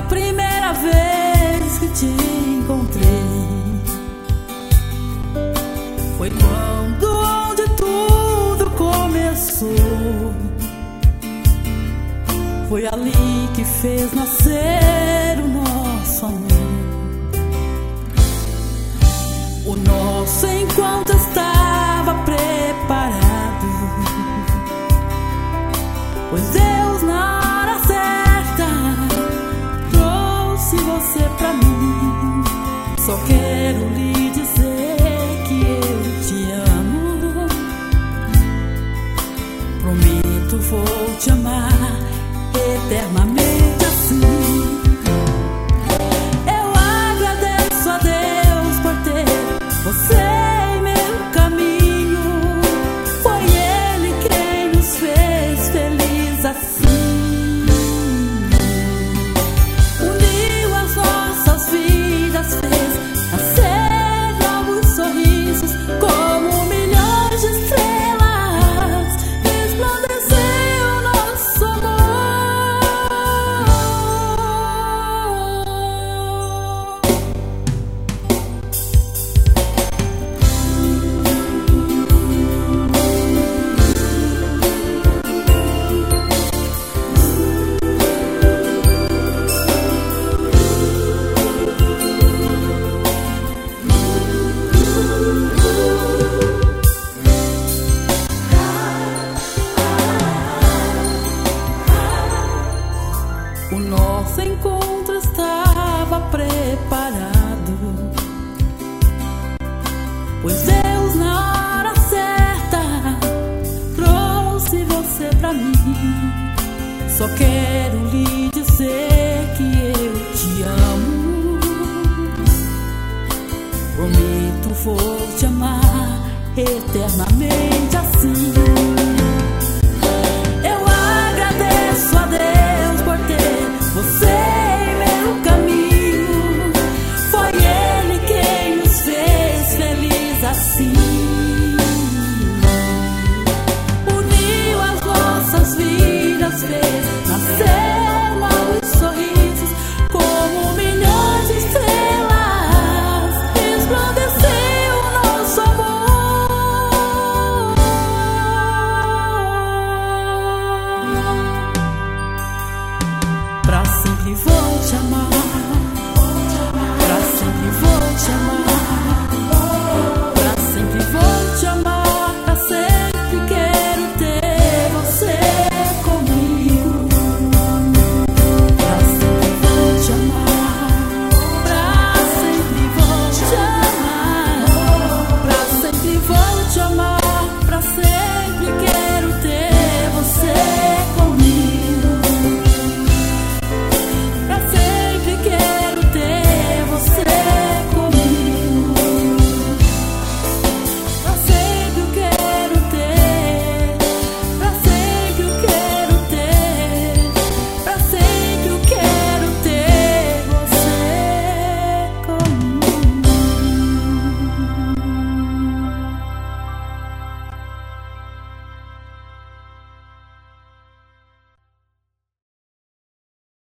primeira vez que te encontrei foi quando onde tudo começou. Foi ali que fez nascer o nosso amor. O nosso encontro estava preparado, pois Deus na hora certa trouxe você pra mim. Só quero lhe dizer que eu te amo. Prometo vou te amar eternamente assim. Eu agradeço a Deus por ter você em meu caminho. Foi Ele quem nos fez feliz assim. Uniu as nossas vidas, fez nascer novos sorrisos, como milhões de estrelas resplandeceu nosso amor. O nosso encontro estava preparado, pois Deus na hora certa trouxe você pra mim. Só quero lhe dizer que eu te amo. Prometo vou te amar eternamente assim.